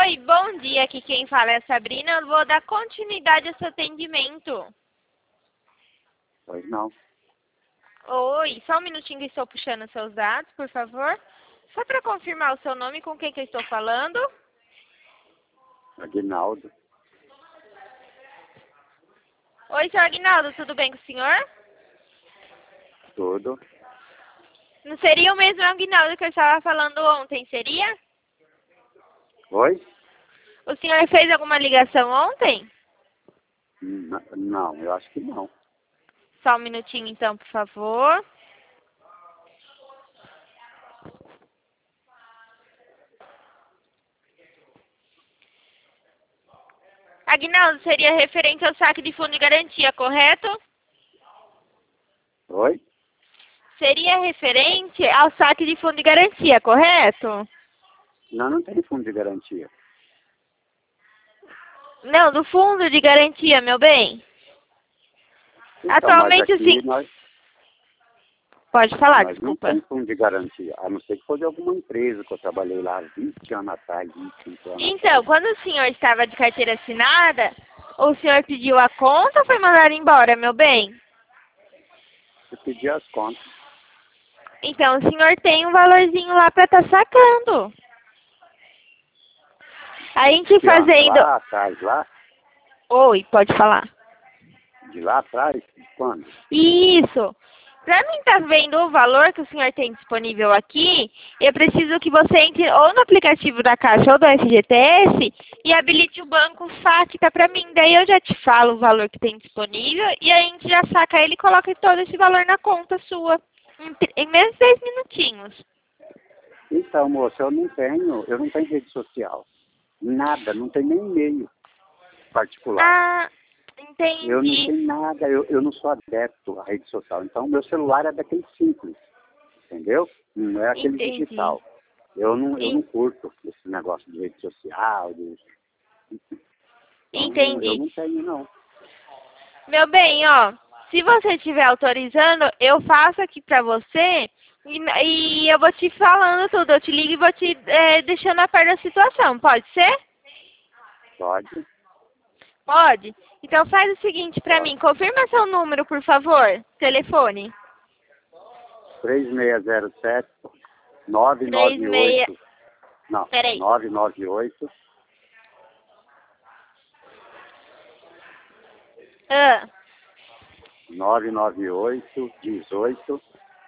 Oi, bom dia. Aqui quem fala é a Sabrina. Eu vou dar continuidade ao seu atendimento. Pois não. Oi, só um minutinho que estou puxando seus dados, por favor. Só para confirmar o seu nome, com quem que eu estou falando? Aguinaldo. Oi, senhor Aguinaldo, tudo bem com o senhor? Tudo. Não seria o mesmo Aguinaldo que eu estava falando ontem, seria? Oi? O senhor fez alguma ligação ontem? Não, eu acho que não. Só um minutinho então, por favor. Aguinaldo, seria referente ao saque de fundo de garantia, correto? Oi? Seria referente ao saque de fundo de garantia, correto? Não tem fundo de garantia. Não, do fundo de garantia, meu bem. Então, Atualmente, mas aqui sim. Pode falar, desculpa. não tem fundo de garantia. A não ser que fosse alguma empresa que eu trabalhei lá 20 anos atrás, 25 anos Então, atrás. quando o senhor estava de carteira assinada, o senhor pediu a conta ou foi mandado embora, meu bem? Eu pedi as contas. Então, o senhor tem um valorzinho lá para estar sacando. A gente Que ano? fazendo... Lá atrás, lá? Oi, pode falar. De lá atrás? De quando? Isso. Para mim estar vendo o valor que o senhor tem disponível aqui, eu preciso que você entre ou no aplicativo da Caixa ou do FGTS e habilite o banco Facta para mim. Daí eu já te falo o valor que tem disponível e a gente já saca ele e coloca todo esse valor na conta sua. Em menos de 10 minutinhos. Então, moça, eu não tenho rede social. Nada, não tem nem e-mail particular. Ah, entendi. Eu não tenho nada, eu não sou adepto à rede social. Então, meu celular é daquele simples, entendeu? Não é aquele Entendi. digital. Eu não curto esse negócio de rede social. Entendi. Eu não tenho, não. Meu bem, ó, se você estiver autorizando, eu faço aqui pra você e eu vou te falando tudo. Eu te ligo e vou te deixando a par da situação. Pode ser? Pode. Pode? Então faz o seguinte pra mim. Confirma seu número, por favor. Telefone. 3607 998. Não, Peraí. 998 Ah, 998 18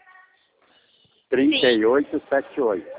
3878.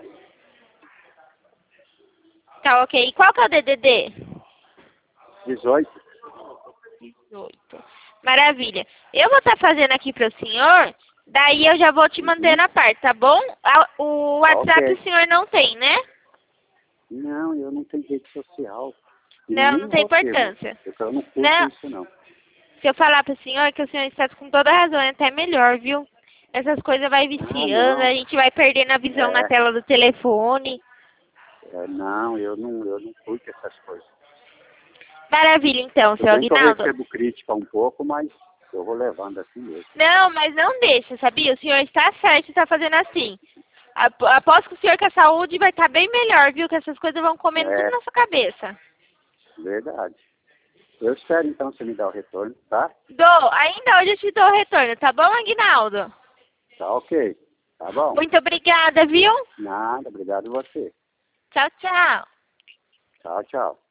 tá ok. E qual que é o DDD? 18. 18. Maravilha. Eu vou estar fazendo aqui para o senhor, daí eu já vou te manter na parte, tá bom? O WhatsApp Ok. o senhor não tem, né? Não, eu não tenho rede social. Não, Nem não tem vou ter, importância. porque eu não curto Não. isso, não. Se eu falar para o senhor que o senhor está com toda a razão, é até melhor, viu? Essas coisas vai viciando, não. a gente vai perdendo a visão na É, tela do telefone. não, eu não curto essas coisas. Maravilha, então, Tudo seu bem que eu Aguinaldo. recebo crítica um pouco, mas eu vou levando assim mesmo. Não, mas não deixa, sabia? O senhor está certo, está fazendo assim. Após que o senhor com a saúde vai estar bem melhor, viu? Que essas coisas vão comendo tudo É, na sua cabeça. verdade. Eu espero então você me dar o retorno, tá? Ainda hoje eu te dou o retorno, tá bom, Aguinaldo? Tá ok. Tá bom. Muito obrigada, viu? Nada, obrigado a você. Tchau, tchau. Tchau, tchau.